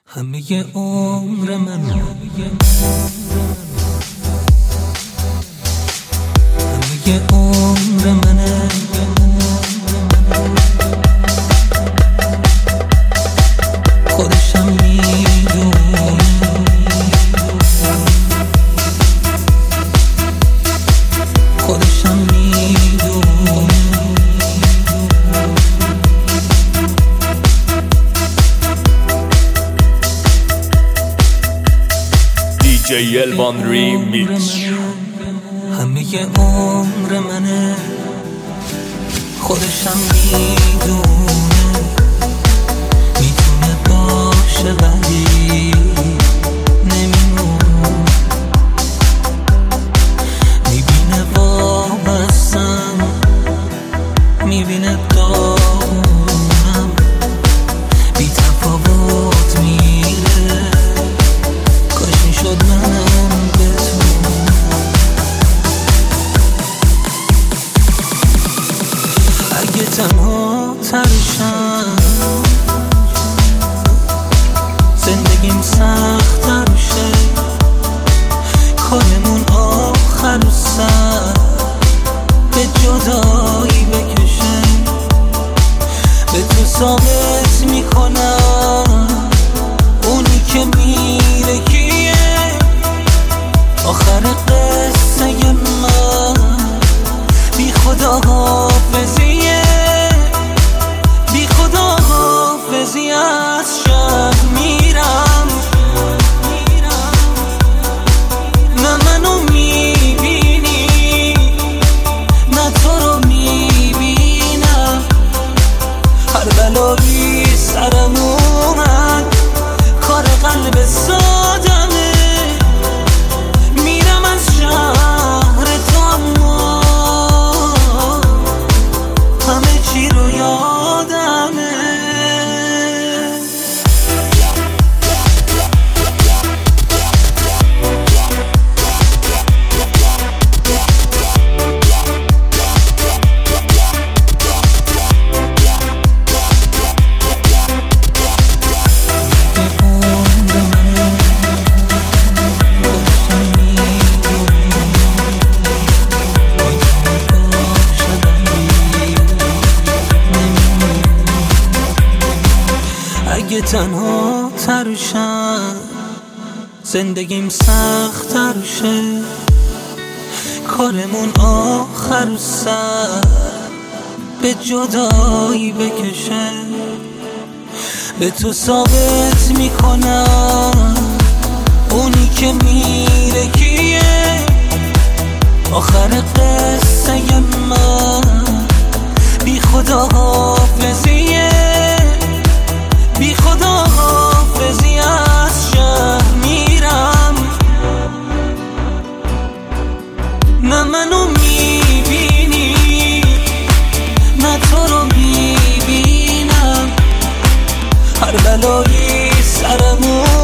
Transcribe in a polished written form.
همه عمر من، همه عمر منه، خودشم میدونه، خودشم میدونه. DJ Elvan Remix. همه عمر منه، خودشم میدونه، میتونه باشه ولی نمیمونه، میبینه وابستم، میبینه داغونم، بی تفاوت میره، کاش میشد منم بتونم. اگه تنها ترشم، زندگیم سخت تر شه، کارمون آخر و سر به جدایی بکشه، به تو ثابت میکنم اونی که میره کیه. آخر قصه من بی خدا حافظیه، بی خدا حافظی از شهر میرم، نه منو میبینی نه تو رو میبینم، هر بلایی سرم اومد کار قلب سادمه، میرم از شهر تو اما همه چی رو یادمه. اگه تنها ترشم، زندگیم سخت تر شه، کارمون آخر سر به جدایی بکشه، به تو ثابت میکنم اونی که میره کیه. آخر قصه من بی خدا حافظیه، بی خدا حافظی از شهر میرم، نه منو میبینی نه تو رو میبینم، هر بلایی سرمون